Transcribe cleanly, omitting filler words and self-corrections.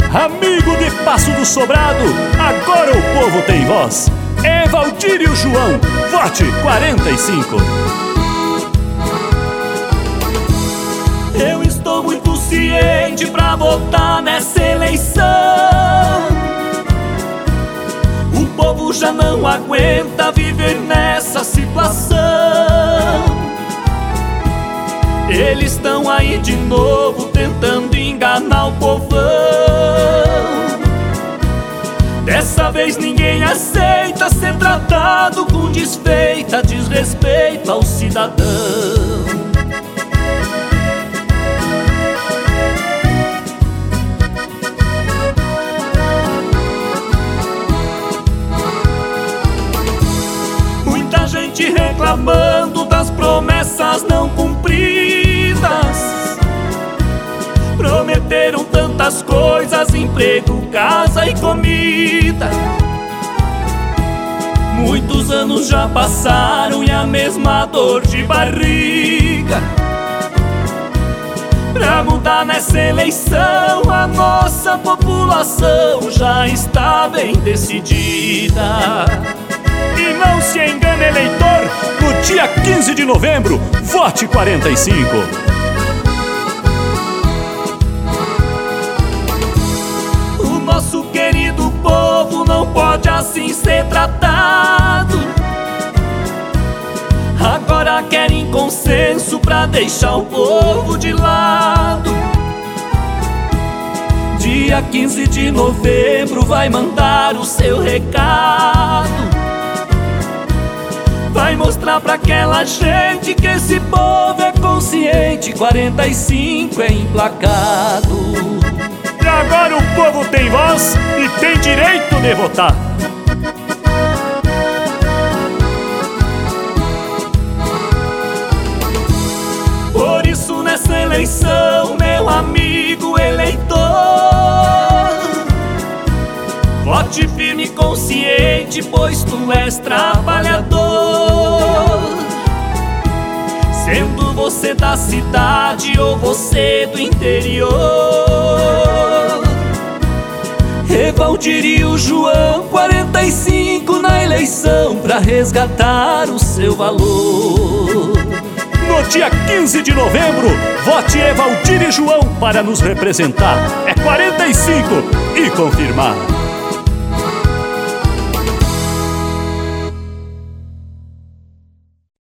Amigo de Passo do Sobrado, agora o povo tem voz. Evaldir João, vote 45. Eu estou muito ciente pra votar nessa eleição. O povo já não aguenta viver nessa situação. Eles estão aí de novo tentando enganar o povão. Dessa vez ninguém aceita ser tratado com desfeita, desrespeito ao cidadão. Muita gente reclamando das promessas não cumpridas. Prometeram tantas coisas, emprego, casa e comida. Muitos anos já passaram e a mesma dor de barriga. Pra mudar nessa eleição, a nossa população já está bem decidida. E não se engane, eleitor, no dia 15 de novembro, vote 45. Nosso querido povo não pode assim ser tratado. Agora querem consenso pra deixar o povo de lado. Dia 15 de novembro vai mandar o seu recado. Vai mostrar pra aquela gente que esse povo é consciente. 45 é implacado. E agora o povo tem voz e tem direito de votar. Por isso nessa eleição, meu amigo eleitor, vote firme e consciente, pois tu és trabalhador. Sendo você da cidade ou você do interior, Evaldir João 45 na eleição pra resgatar o seu valor. No dia 15 de novembro, vote Evaldir João para nos representar. É 45 e confirmar.